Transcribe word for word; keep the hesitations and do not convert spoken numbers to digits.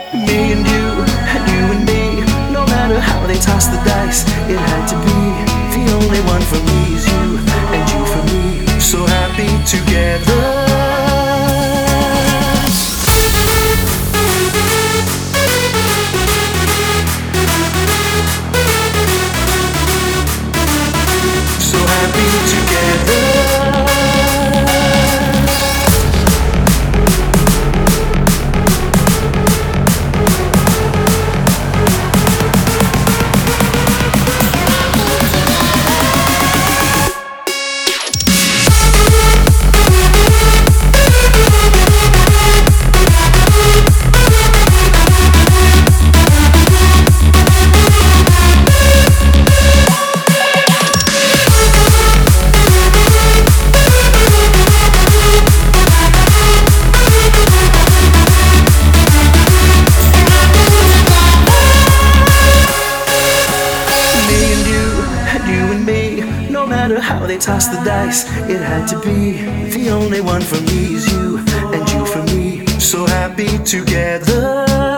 Me and you, and you and me. No matter how they toss the dice, it had to be. The only one for me is you, and you for me. So happy together. So happy together. No matter how they toss the dice, it had to be. The only one for me is you, and you for me. So happy together.